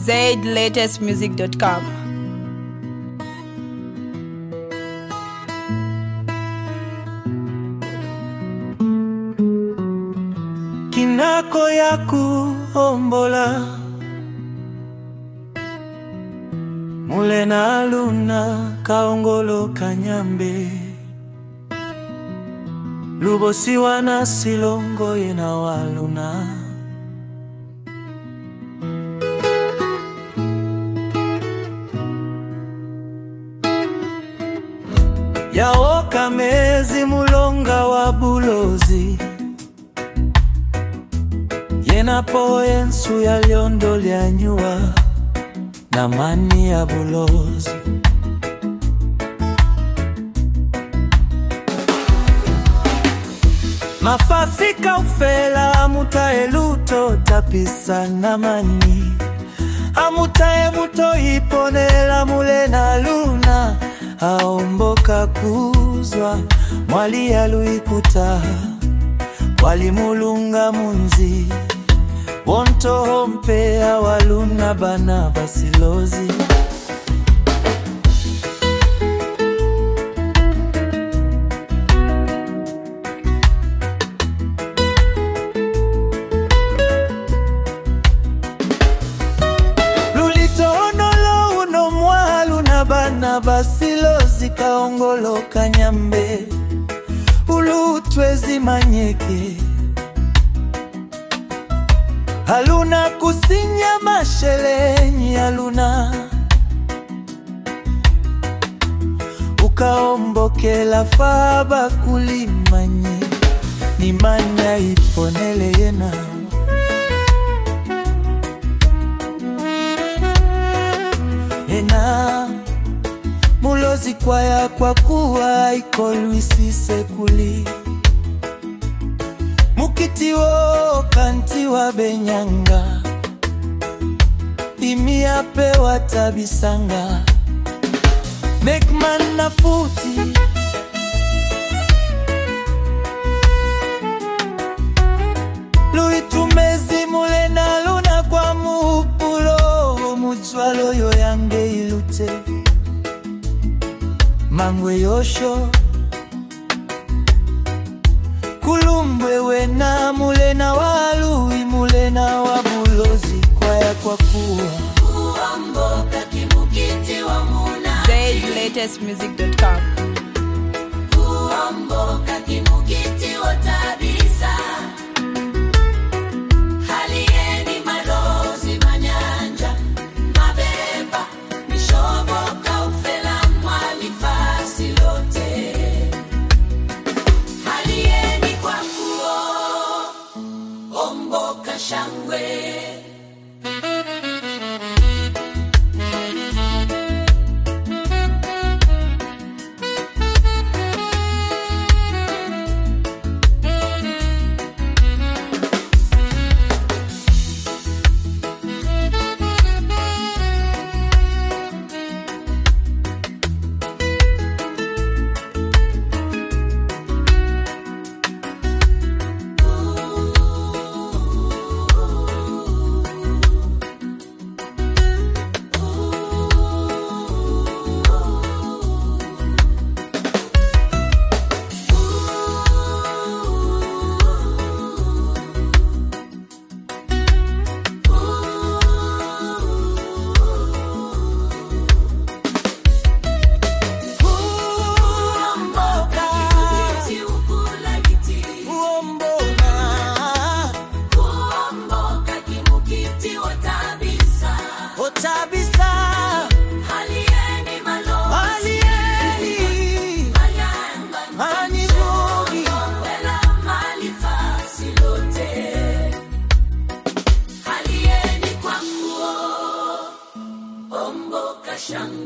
zlatestmusic.com. Kinako ya kuombola mule na luna kaongolo kanyambe lubosi wana silongo yena waluna yaoka mezi mulonga wa bulozi yena po ensu ya lyondo lya nyua na mani ya bulozi mafafika ufela amutae luto tapisa na mani amutae muto iponela mule na luna aomboka kuzwa mwali ya luikuta wali mulunga munzi wonto hompe awaluna bana basilozi lulitoonolo uno mwaluna bana basilozi kaongolo kanyambe ulutwezi manyeke aluna kusinya mashelenyi aluna ukaombokela faba kulimanye ni manya iponele yena ena mulozi kwaya kwa kuwa ikolwisi sekuli mukitiwo kanti wa benyanga imia pewa tabisanga mekman na futi luitumezi mule na luna kwa mupulo mujwalo yo yange ilute mangwe yosho kulumbwe wena mule na walui mule na wabulozi kwaya kwa kuwa kuamboka kimukiti wa muna zlatestmusic.com. kuamboka kimukiti wa tabisa halieni malozi manyanja mabeba mishoboka ufela mwalifasi lote halieni kwa kuo omboka shangwe Shang